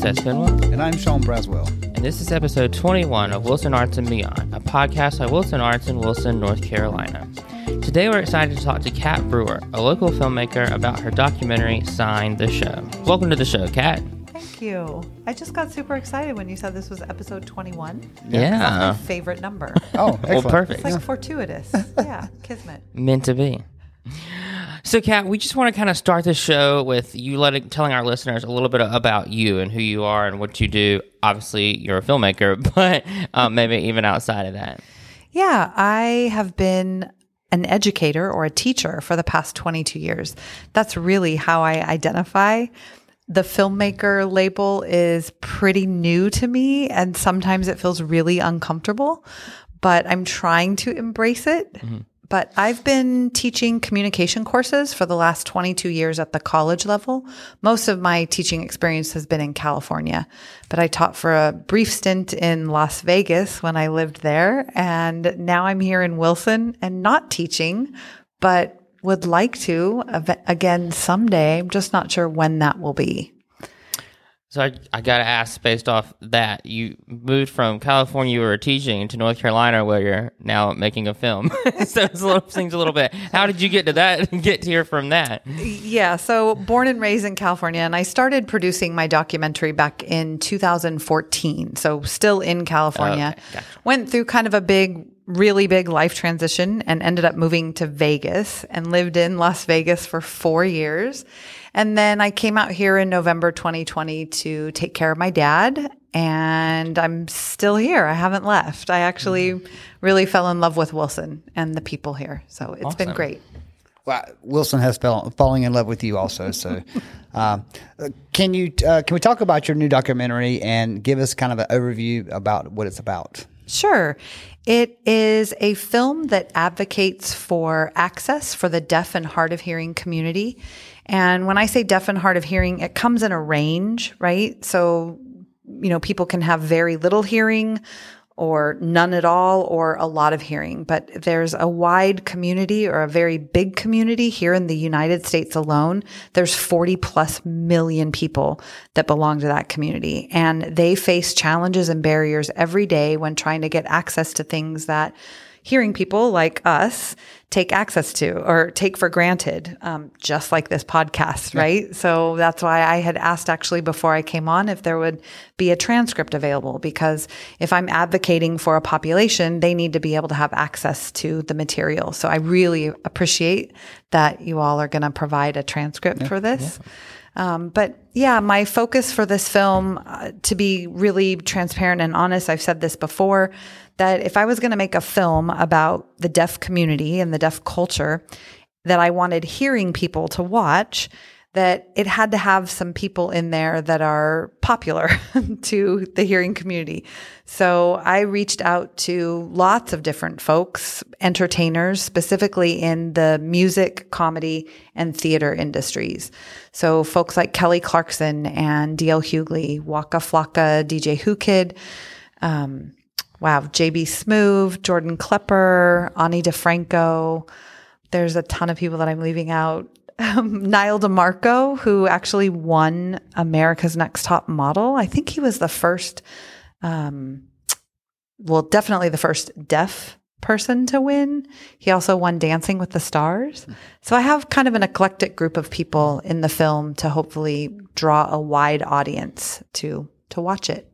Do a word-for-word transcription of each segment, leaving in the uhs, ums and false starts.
Seth Finwell. And I'm Sean Braswell. And this is episode twenty-one of Wilson Arts and Beyond, a podcast by Wilson Arts in Wilson, North Carolina. Today we're excited to talk to Kat Brewer, a local filmmaker, about her documentary, Sign the Show. Welcome to the show, Kat. Thank you. I just got super excited when you said this was episode twenty-one. Yeah. That's my favorite number. Oh, excellent. Well, perfect. It's like fortuitous. Yeah, kismet. Meant to be. So, Kat, we just want to kind of start the show with you letting, telling our listeners a little bit about you and who you are and what you do. Obviously, you're a filmmaker, but um, maybe even outside of that. Yeah, I have been an educator or a teacher for the past twenty-two years. That's really how I identify. The filmmaker label is pretty new to me, and sometimes it feels really uncomfortable, but I'm trying to embrace it. Mm-hmm. But I've been teaching communication courses for the last twenty-two years at the college level. Most of my teaching experience has been in California, but I taught for a brief stint in Las Vegas when I lived there. And now I'm here in Wilson and not teaching, but would like to again someday. I'm just not sure when that will be. So I, I got to ask, based off that, you moved from California, you were teaching, to North Carolina, where you're now making a film. So it's a little, things a little bit. How did you get to that and get here from that? Yeah, so born and raised in California, and I started producing my documentary back in two thousand fourteen. So still in California. Okay, gotcha. Went through kind of a big, really big life transition and ended up moving to Vegas and lived in Las Vegas for four years. And then I came out here in November twenty twenty to take care of my dad, and I'm still here. I haven't left. I actually mm-hmm. really fell in love with Wilson and the people here. So it's awesome. been great. Well, Wilson has fell, falling in love with you also. So um, can you uh, can we talk about your new documentary and give us kind of an overview about what it's about? Sure. It is a film that advocates for access for the deaf and hard of hearing community. And when I say deaf and hard of hearing, it comes in a range, right? So, you know, people can have very little hearing or none at all or a lot of hearing. But there's a wide community or a very big community here in the United States alone. There's forty plus million people that belong to that community. And they face challenges and barriers every day when trying to get access to things that hearing people like us take access to or take for granted, um, just like this podcast, right? So that's why I had asked actually before I came on if there would be a transcript available, because if I'm advocating for a population, they need to be able to have access to the material. So I really appreciate that you all are going to provide a transcript yeah, for this. Yeah. Um, but yeah, my focus for this film, uh, to be really transparent and honest, I've said this before, that if I was going to make a film about the deaf community and the deaf culture, that I wanted hearing people to watch, that it had to have some people in there that are popular to the hearing community. So I reached out to lots of different folks, entertainers, specifically in the music, comedy, and theater industries. So folks like Kelly Clarkson and D L Hughley, Waka Flocka, D J Who Kid, um, wow, J B Smoove, Jordan Klepper, Ani DeFranco. There's a ton of people that I'm leaving out. Um, Niall DeMarco, who actually won America's Next Top Model. I think he was the first, um, well, definitely the first deaf person to win. He also won Dancing with the Stars. So I have kind of an eclectic group of people in the film to hopefully draw a wide audience to to watch it.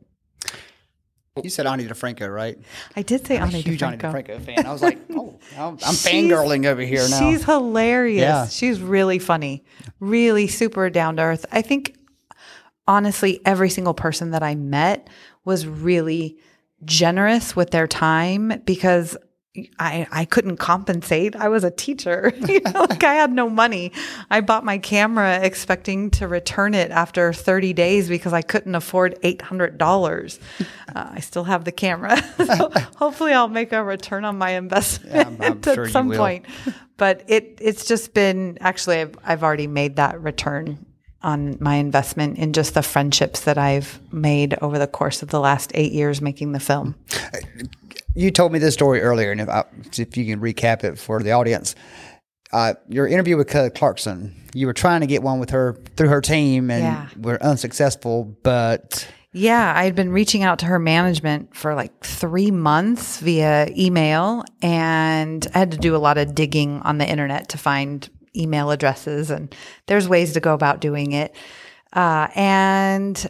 You said Ani DeFranco, right? I did say I'm Ani a huge DeFranco. Ani DeFranco fan. I was like, oh, I'm, I'm fangirling over here now. She's hilarious. Yeah. She's really funny, really super down to earth. I think, honestly, every single person that I met was really generous with their time because I, I couldn't compensate. I was a teacher. You know, like I had no money. I bought my camera expecting to return it after thirty days because I couldn't afford eight hundred dollars. Uh, I still have the camera. So hopefully I'll make a return on my investment yeah, I'm, I'm at sure some point. But it it's just been, actually, I've, I've already made that return on my investment in just the friendships that I've made over the course of the last eight years making the film. You told me this story earlier, and if, I, if you can recap it for the audience. uh, your interview with Kelly Clarkson, you were trying to get one with her through her team and Yeah. were unsuccessful, but Yeah, I had been reaching out to her management for like three months via email, and I had to do a lot of digging on the internet to find email addresses, and there's ways to go about doing it. Uh, and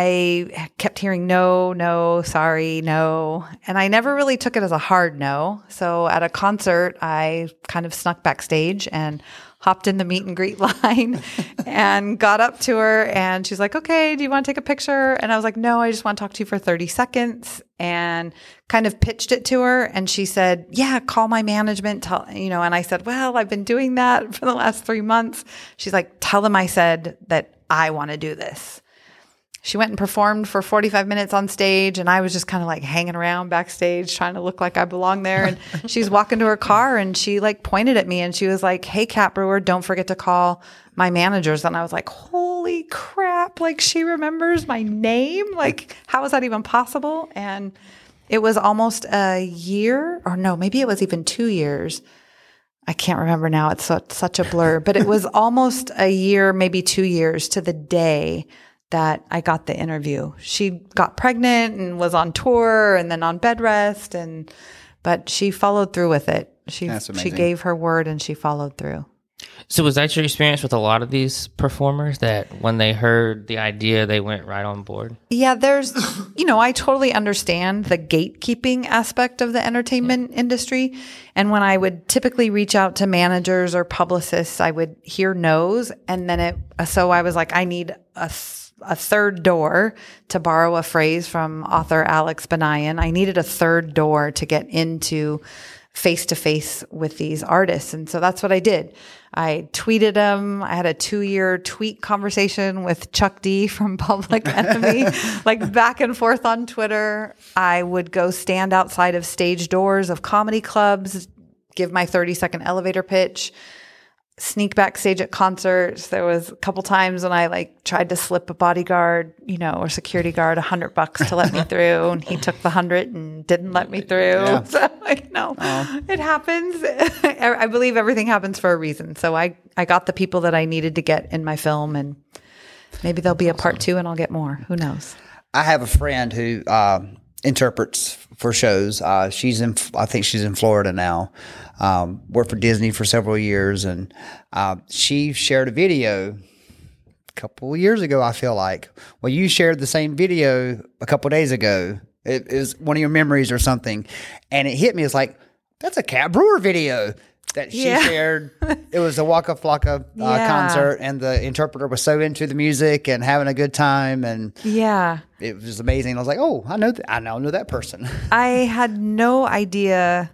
I kept hearing no, no, sorry, no. And I never really took it as a hard no. So at a concert, I kind of snuck backstage and hopped in the meet and greet line and got up to her, and she's like, okay, do you want to take a picture? And I was like, no, I just want to talk to you for thirty seconds, and kind of pitched it to her. And she said, yeah, call my management. Tell, you know, and I said, well, I've been doing that for the last three months. She's like, tell them I said that I want to do this. She went and performed for forty-five minutes on stage, and I was just kind of like hanging around backstage trying to look like I belong there. And she's walking to her car, and she like pointed at me, and she was like, hey, Kat Brewer, don't forget to call my managers. And I was like, holy crap, like she remembers my name? Like, how is that even possible? And it was almost a year, or no, maybe it was even two years. I can't remember now. It's so, such a blur, but it was almost a year, maybe two years to the day that I got the interview. She got pregnant and was on tour and then on bed rest, and but she followed through with it. She That's she amazing. gave her word and she followed through. So was that your experience with a lot of these performers, that when they heard the idea, they went right on board? Yeah, there's, you know, I totally understand the gatekeeping aspect of the entertainment industry. And when I would typically reach out to managers or publicists, I would hear no's. And then it, so I was like, I need a, a third door, to borrow a phrase from author Alex Benayan. I needed a third door to get into face to face with these artists. And so that's what I did. I tweeted them. I had a two year tweet conversation with Chuck D from Public Enemy, like back and forth on Twitter. I would go stand outside of stage doors of comedy clubs, give my thirty second elevator pitch, sneak backstage at concerts. There was a couple times when I like tried to slip a bodyguard, you know, or security guard a hundred bucks to let me through, and he took the hundred and didn't let me through. Yeah. So like, no, it happens. I believe everything happens for a reason. So I, I got the people that I needed to get in my film, and maybe there'll be a part two and I'll get more. Who knows? I have a friend who uh, interprets for shows. Uh, she's in, I think she's in Florida now. Um, worked for Disney for several years, and uh, she shared a video a couple of years ago, I feel like. Well, you shared the same video a couple of days ago. It, it was one of your memories or something, and it hit me. It's like, that's a Kat Brewer video that she Yeah. shared. It was a Waka Flocka uh, Yeah. concert, and the interpreter was so into the music and having a good time, and Yeah. it was amazing. I was like, oh, I know, th- I now know that person. I had no idea.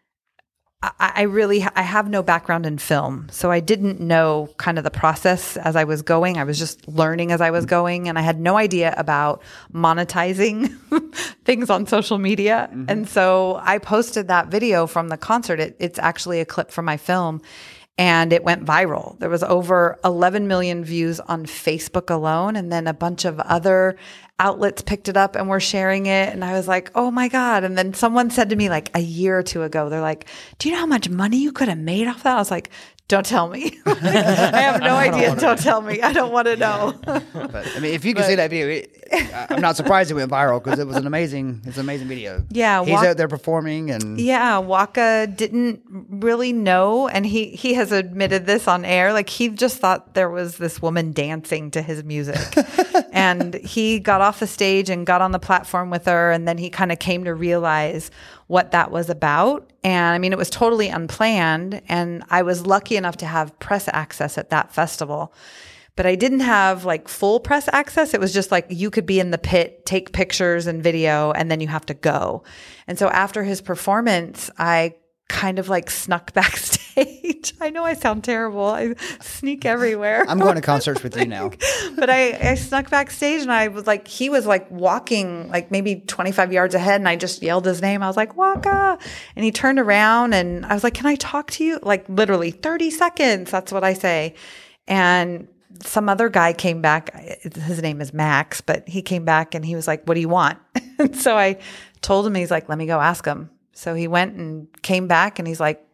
I, I really, I have no background in film, so I didn't know kind of the process as I was going. I was just learning as I was going, and I had no idea about monetizing things on social media. Mm-hmm. And so I posted that video from the concert. It, it's actually a clip from my film. And it went viral. There was over eleven million views on Facebook alone. And then a bunch of other outlets picked it up and were sharing it. And I was like, oh my God. And then someone said to me like a year or two ago, they're like, do you know how much money you could have made off that? I was like, don't tell me. I have no idea. Don't, don't tell me. I don't want to know. But I mean, if you can see that video, it, I'm not surprised it went viral, because it was an amazing, it's an amazing video. Yeah, he's Waka, out there performing, and yeah, Waka didn't really know, and he he has admitted this on air. Like, he just thought there was this woman dancing to his music, and he got off the stage and got on the platform with her, and then he kind of came to realize what that was about. And I mean, it was totally unplanned, and I was lucky enough to have press access at that festival. But I didn't have like full press access. It was just like you could be in the pit, take pictures and video, and then you have to go. And so after his performance, I kind of like snuck backstage. I know I sound terrible. I sneak everywhere. I'm going to concerts with you now. But I, I snuck backstage, and I was like, he was like walking like maybe twenty-five yards ahead, and I just yelled his name. I was like, Waka. And he turned around, and I was like, can I talk to you? Like literally thirty seconds. That's what I say. And some other guy came back. His name is Max, but he came back and he was like, what do you want? And so I told him, he's like, let me go ask him. So he went and came back, and he's like,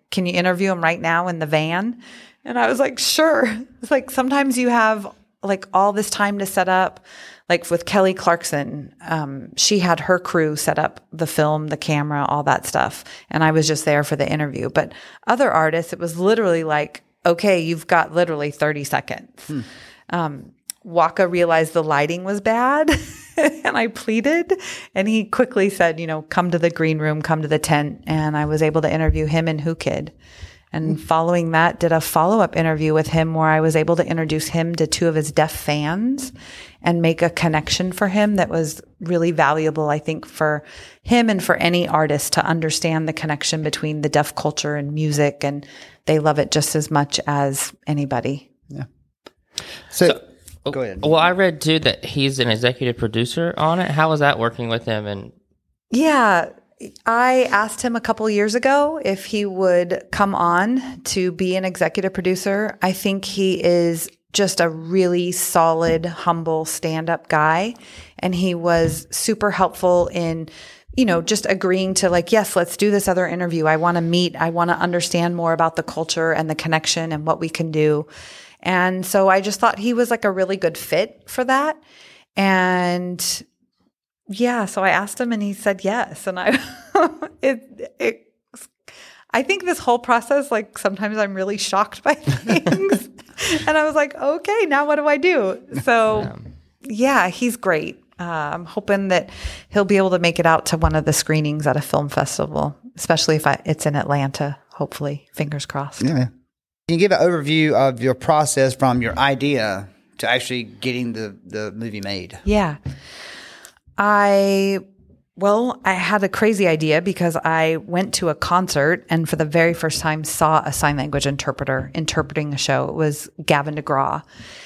can you interview him right now in the van? And I was like, sure. It's like, sometimes you have like all this time to set up. Like with Kelly Clarkson, um, she had her crew set up the film, the camera, all that stuff. And I was just there for the interview. But other artists, it was literally like, okay, you've got literally thirty seconds. Hmm. Um, Waka realized the lighting was bad and I pleaded, and he quickly said, you know, come to the green room, come to the tent. And I was able to interview him and Who Kid. And mm-hmm. following that, did a follow-up interview with him where I was able to introduce him to two of his deaf fans and make a connection for him that was really valuable, I think, for him and for any artist to understand the connection between the deaf culture and music. And they love it just as much as anybody. Yeah. So, so oh, go ahead. Well, I read too that he's an executive producer on it. How was that working with him? And yeah, I asked him a couple years ago if he would come on to be an executive producer. I think he is just a really solid, humble stand-up guy. And he was super helpful in, you know, just agreeing to like, yes, let's do this other interview. I want to meet. I want to understand more about the culture and the connection and what we can do. And so I just thought he was like a really good fit for that. And yeah, so I asked him and he said yes. And I, it, it, I think this whole process, like sometimes I'm really shocked by things. And I was like, okay, now what do I do? So yeah, he's great. Uh, I'm hoping that he'll be able to make it out to one of the screenings at a film festival, especially if I, it's in Atlanta, hopefully. Fingers crossed. Yeah. Can you give an overview of your process from your idea to actually getting the, the movie made? Yeah. I, well, I had a crazy idea because I went to a concert and for the very first time saw a sign language interpreter interpreting a show. It was Gavin DeGraw.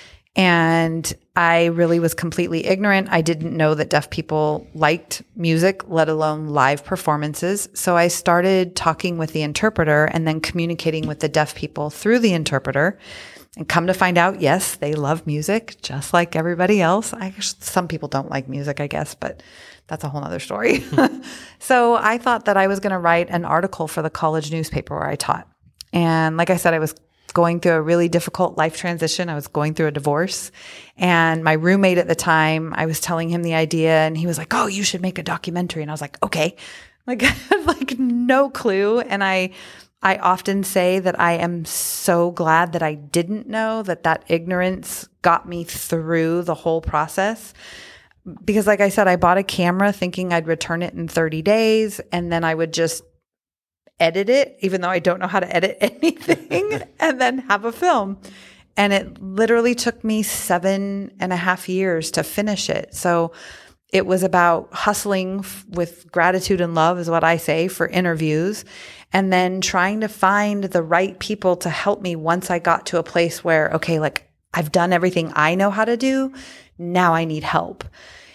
And I really was completely ignorant. I didn't know that deaf people liked music, let alone live performances. So I started talking with the interpreter and then communicating with the deaf people through the interpreter. And come to find out, yes, they love music just like everybody else. I, some people don't like music, I guess, but that's a whole other story. So I thought that I was going to write an article for the college newspaper where I taught. And like I said, I was going through a really difficult life transition. I was going through a divorce. And my roommate at the time, I was telling him the idea and he was like, oh, you should make a documentary. And I was like, okay. Like, I had like no clue. And I I often say that I am so glad that I didn't know, that that ignorance got me through the whole process. Because like I said, I bought a camera thinking I'd return it in thirty days and then I would just edit it, even though I don't know how to edit anything, and then have a film. And it literally took me seven and a half years to finish it. So it was about hustling f- with gratitude and love is what I say for interviews. And then trying to find the right people to help me once I got to a place where, okay, like I've done everything I know how to do. Now I need help.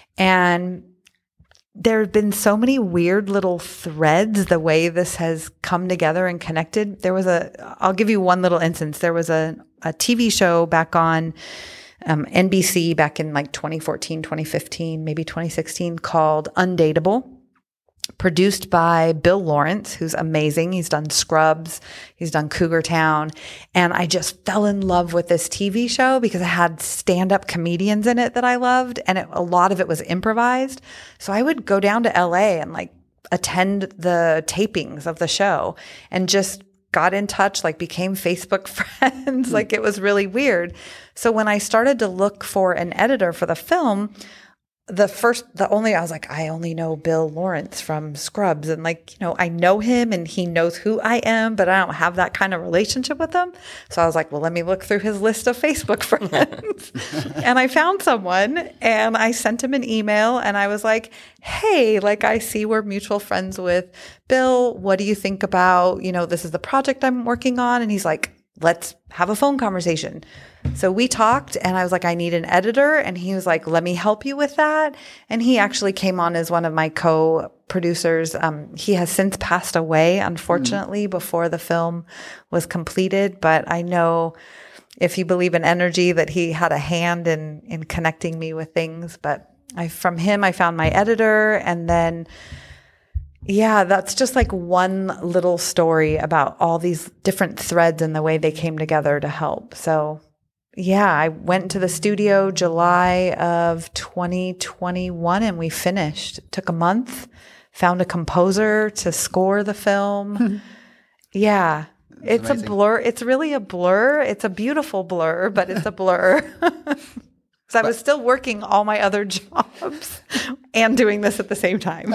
And there have been so many weird little threads, the way this has come together and connected. There was a, I'll give you one little instance. There was a, a T V show back on um, N B C back in like twenty fourteen, twenty fifteen, maybe twenty sixteen called Undateable, produced by Bill Lawrence, who's amazing. He's done Scrubs. He's done Cougar Town. And I just fell in love with this T V show because it had stand-up comedians in it that I loved. And it, a lot of it was improvised. So I would go down to L A and like attend the tapings of the show and just got in touch, like became Facebook friends. Like it was really weird. So when I started to look for an editor for the film, the first, the only, I was like, I only know Bill Lawrence from Scrubs. And like, you know, I know him and he knows who I am, but I don't have that kind of relationship with him. So I was like, well, let me look through his list of Facebook friends. And I found someone and I sent him an email and I was like, hey, like I see we're mutual friends with Bill. What do you think about, you know, this is the project I'm working on. And he's like, let's have a phone conversation. So we talked and I was like, I need an editor. And he was like, let me help you with that. And he actually came on as one of my co-producers. Um, he has since passed away, unfortunately, mm. before the film was completed. But I know if you believe in energy that he had a hand in, in connecting me with things. But I, from him, I found my editor. And then Yeah, that's just like one little story about all these different threads and the way they came together to help. So, yeah, I went to the studio July of twenty twenty-one and we finished. It took a month, found a composer to score the film. Yeah, that's it's amazing. A blur. It's really a blur. It's a beautiful blur, but it's a blur. So I was still working all my other jobs and doing this at the same time.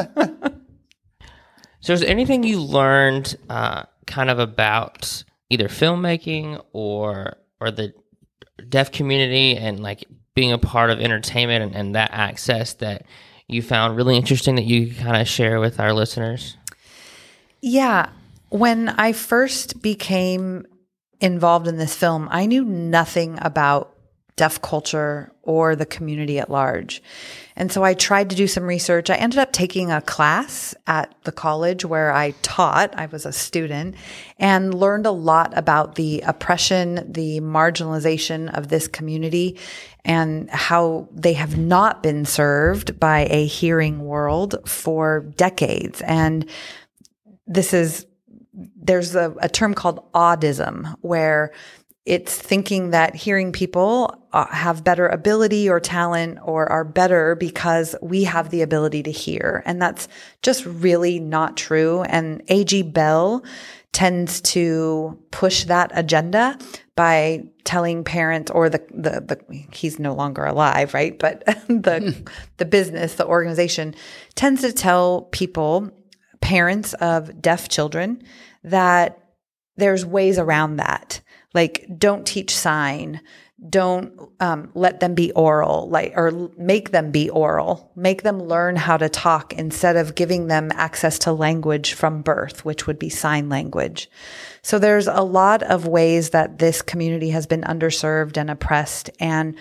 So is there anything you learned uh, kind of about either filmmaking or or the deaf community and like being a part of entertainment and, and that access that you found really interesting that you could kind of share with our listeners? Yeah. When I first became involved in this film, I knew nothing about deaf culture or the community at large. And so I tried to do some research. I ended up taking a class at the college where I taught. I was a student and learned a lot about the oppression, the marginalization of this community and how they have not been served by a hearing world for decades. And this is, there's a, a term called audism where it's thinking that hearing people uh, have better ability or talent or are better because we have the ability to hear. And that's just really not true. And A G Bell tends to push that agenda by telling parents or the, the, the he's no longer alive, right? But the, the business, the organization tends to tell people, parents of deaf children, that there's ways around that. Like, don't teach sign, don't um, let them be oral, like, or make them be oral, make them learn how to talk instead of giving them access to language from birth, which would be sign language. So there's a lot of ways that this community has been underserved and oppressed. And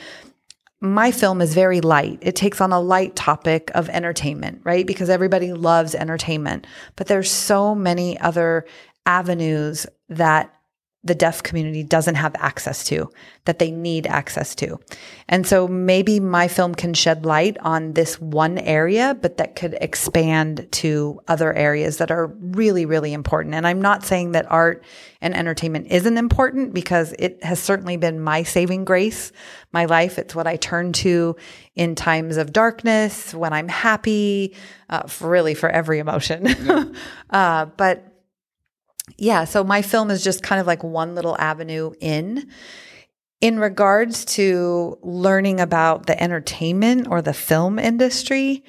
my film is very light. It takes on a light topic of entertainment, right? Because everybody loves entertainment, but there's so many other avenues that the deaf community doesn't have access to, that they need access to. And so maybe my film can shed light on this one area, but that could expand to other areas that are really, really important. And I'm not saying that art and entertainment isn't important, because it has certainly been my saving grace, my life. It's what I turn to in times of darkness, when I'm happy, uh, for really for every emotion. Yeah. uh, but Yeah, so my film is just kind of like one little avenue in. In regards to learning about the entertainment or the film industry,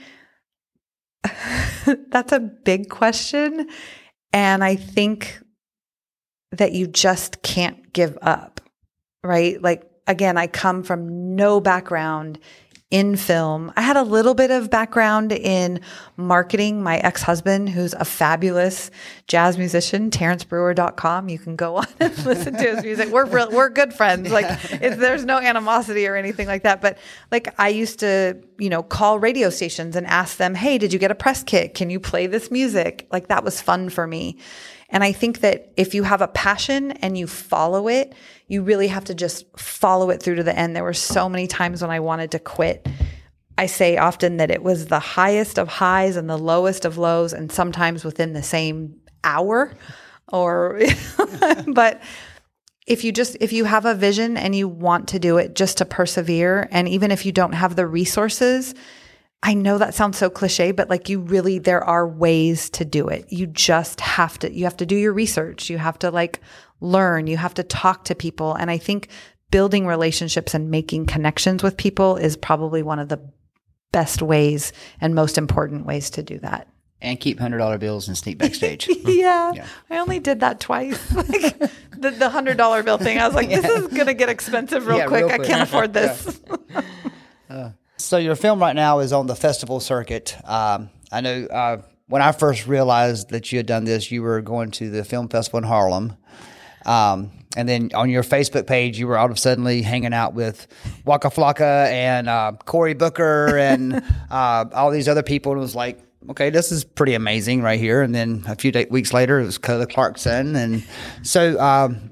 that's a big question. And I think that you just can't give up, right? Like, again, I come from no background in film. I had a little bit of background in marketing. My ex-husband, who's a fabulous jazz musician, terrence brewer dot com. You can go on and listen to his music. We're real, we're good friends. Like, it's, there's no animosity or anything like that. But like, I used to, you know, call radio stations and ask them, "Hey, did you get a press kit? Can you play this music?" Like, that was fun for me. And I think that if you have a passion and you follow it, you really have to just follow it through to the end. There were so many times when I wanted to quit. I say often that it was the highest of highs and the lowest of lows, and sometimes within the same hour. Or, but if you just, if you have a vision and you want to do it, just to persevere. And even if you don't have the resources, I know that sounds so cliche, but like, you really, there are ways to do it. You just have to, you have to do your research. You have to like learn, you have to talk to people. And I think building relationships and making connections with people is probably one of the best ways and most important ways to do that. And keep one hundred dollar bills and sneak backstage. yeah, yeah. I only did that twice. Like the, the one hundred dollar bill thing. I was like, this is going to get expensive real, yeah, quick. real quick. I can't afford this. yeah. uh. So your film right now is on the festival circuit. Um, I know uh, when I first realized that you had done this, you were going to the film festival in Harlem. Um, and then on your Facebook page, you were all of a sudden hanging out with Waka Flocka and uh, Cory Booker and uh, all these other people. And it was like, okay, this is pretty amazing right here. And then a few day- weeks later, it was Kelly Clarkson. And so um,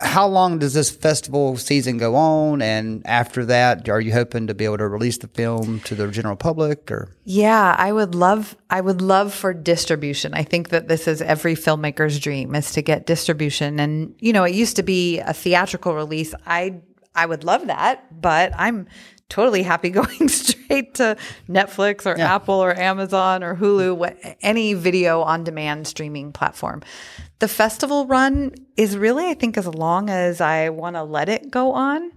how long does this festival season go on? And after that, are you hoping to be able to release the film to the general public? Or yeah, I would love, I would love for distribution. I think that this is every filmmaker's dream, is to get distribution. And you know, it used to be a theatrical release. I I would love that, but I'm totally happy going straight to Netflix or yeah. Apple or Amazon or Hulu, what, any video on demand streaming platform. The festival run is really, I think, as long as I want to let it go on.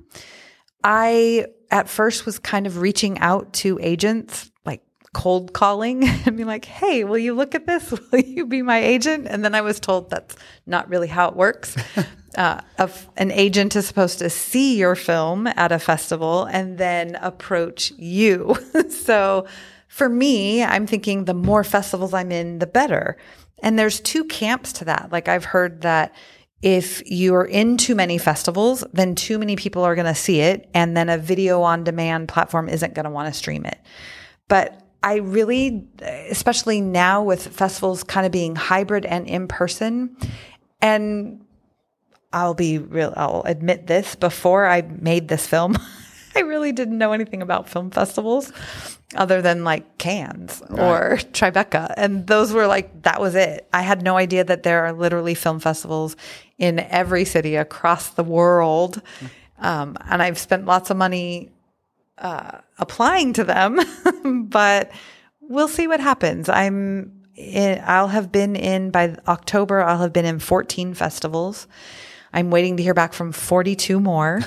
I, at first, was kind of reaching out to agents, like cold calling and be like, hey, will you look at this? Will you be my agent? And then I was told that's not really how it works. Uh, a, an agent is supposed to see your film at a festival and then approach you. So for me, I'm thinking the more festivals I'm in, the better. And there's two camps to that. Like I've heard that if you're in too many festivals, then too many people are going to see it. And then a video on demand platform isn't going to want to stream it. But I really, especially now with festivals kind of being hybrid and in person, and I'll be real, I'll admit this, before I made this film, I really didn't know anything about film festivals other than like Cannes right. or Tribeca. And those were like, that was it. I had no idea that there are literally film festivals in every city across the world. Um, and I've spent lots of money uh, applying to them, but we'll see what happens. I'm in, I'll have been in, by October, I'll have been in fourteen festivals. I'm waiting to hear back from forty-two more.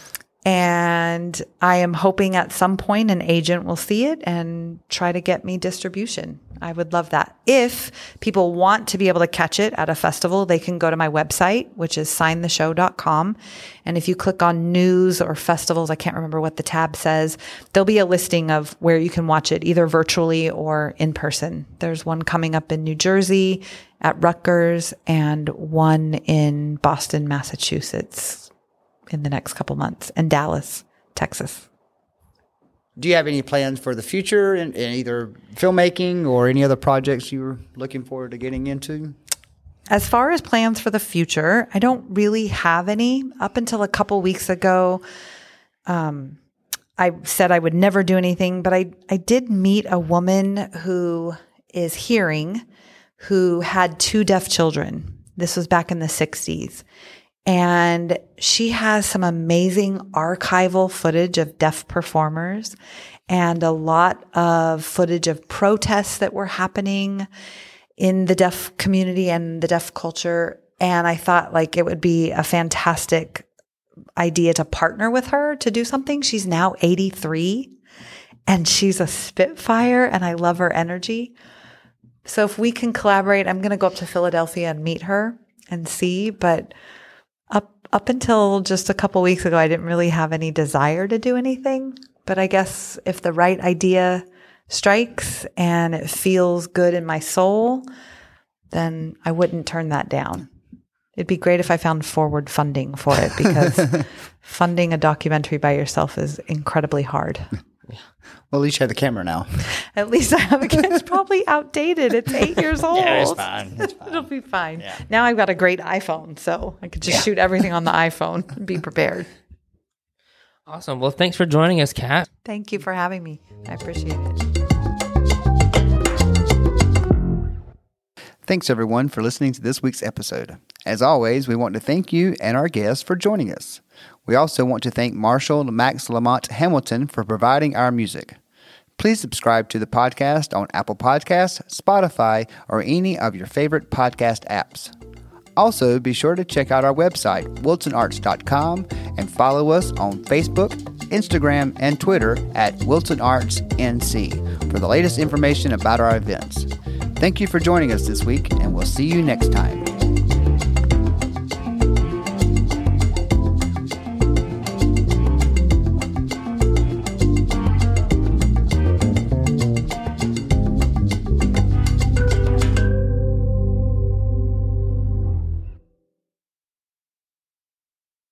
And I am hoping at some point an agent will see it and try to get me distribution. I would love that. If people want to be able to catch it at a festival, they can go to my website, which is sign the show dot com. And if you click on news or festivals, I can't remember what the tab says, there'll be a listing of where you can watch it, either virtually or in person. There's one coming up in New Jersey at Rutgers and one in Boston, Massachusetts in the next couple months, and Dallas, Texas. Do you have any plans for the future in, in either filmmaking or any other projects you're looking forward to getting into? As far as plans for the future, I don't really have any. Up until a couple weeks ago, um, I said I would never do anything, but I, I did meet a woman who is hearing, who had two deaf children. This was back in the sixties. And she has some amazing archival footage of deaf performers and a lot of footage of protests that were happening in the deaf community and the deaf culture. And I thought like it would be a fantastic idea to partner with her to do something. She's now eighty-three and she's a spitfire and I love her energy. So if we can collaborate, I'm going to go up to Philadelphia and meet her and see, but Up up until just a couple weeks ago, I didn't really have any desire to do anything. But I guess if the right idea strikes and it feels good in my soul, then I wouldn't turn that down. It'd be great if I found forward funding for it, because funding a documentary by yourself is incredibly hard. Well, at least you have the camera now. At least I have a camera. It's probably outdated. It's eight years old. Yeah, it's fine. It's fine. It'll be fine. Yeah. Now I've got a great iPhone, so I could just yeah. shoot everything on the iPhone and be prepared. Awesome. Well, thanks for joining us, Kat. Thank you for having me. I appreciate it. Thanks, everyone, for listening to this week's episode. As always, we want to thank you and our guests for joining us. We also want to thank Marshall Max Lamont Hamilton for providing our music. Please subscribe to the podcast on Apple Podcasts, Spotify, or any of your favorite podcast apps. Also, be sure to check out our website, wilson arts dot com, and follow us on Facebook, Instagram, and Twitter at wilson arts n c for the latest information about our events. Thank you for joining us this week, and we'll see you next time.